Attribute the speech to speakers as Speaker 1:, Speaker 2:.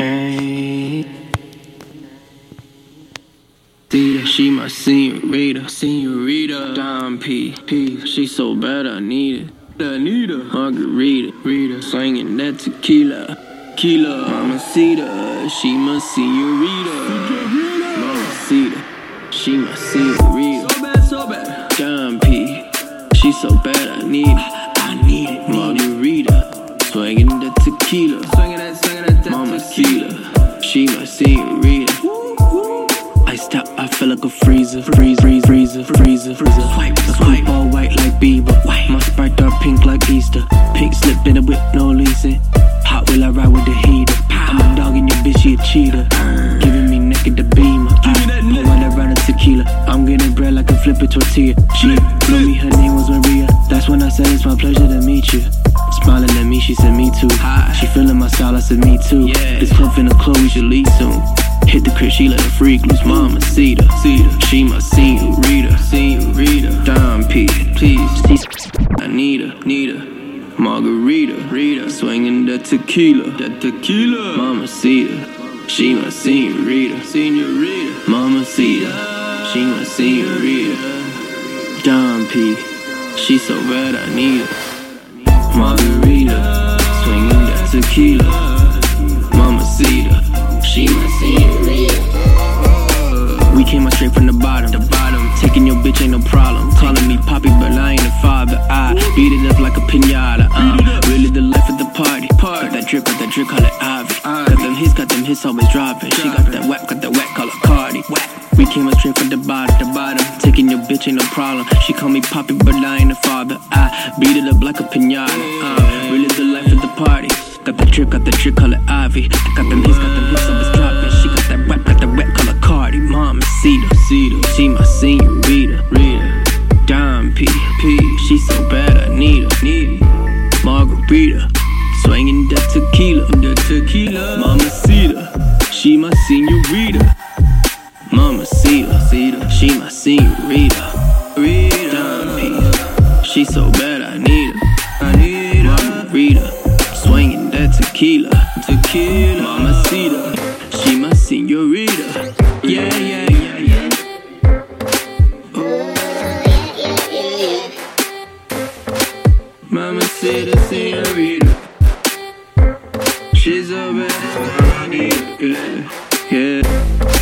Speaker 1: Hey. She my senorita, Dom P. She so bad I need it. Margarita, slanging that tequila. Mamacita, she my senorita. Mamacita, she my senorita. So bad. Dom P. She so bad I need it. Margarita, swinging that tequila. Mamacita, she my senorita. I stop, I feel like a freezer. Swipe, all white like Bieber. My Sprite dark pink like Easter. Pink slip in it with no leasing. Hot will I ride with the heater. I'm a dog and your bitch, she a cheater. Giving me naked the beamer. Pour that round of tequila. I'm getting bread like a flippin' tortilla. She told me her name was Maria. That's when I said it's my pleasure to meet you. Smiling at me, she said me too. She feeling my style, I said me too. This club finna close, we should leave soon. Hit the crib, she let her freak loose. Mamacita, she my senorita. Dom P, please, I need her. Margarita, swinging that tequila. Mamacita, she my senorita. Mamacita, she my senorita. Dom P, she so bad I need her. Margarita, swinging that tequila. Mamacita, she my senorita. We came out straight from the bottom. Taking your bitch ain't no problem. Calling me Poppy, but I ain't a father. I beat it up like a pinata. Really the life of the party. Got that drip, call it Ivy. Got them hits, always dropping. She got that whack, call it Cardi. We came out straight from the bottom. Taking your bitch ain't no problem. She call me Poppy, but I ain't a father. I beat it up like a pinata. Really the life of the party. Got that drip, call it Ivy. Got them hits, always dropping. She got that whack, call it Cardi. Mamacita, she my senorita. Dom P, she so bad I need her. Margarita, swinging that tequila. Mamacita, she my senorita. Mamacita, she my senorita. Dom P, she so bad I need her. Margarita, swinging that tequila. Mamacita, she my senorita. Yeah. Mamacita, senorita. She's so bad I need her. Yeah.